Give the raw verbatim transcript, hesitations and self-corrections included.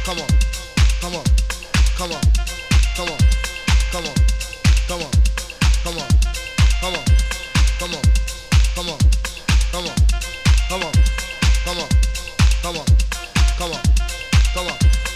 come on, come on, come on, come on, come on, come on, come on, come on, come on, come on, come on, come on, come on, come on, come on, come on.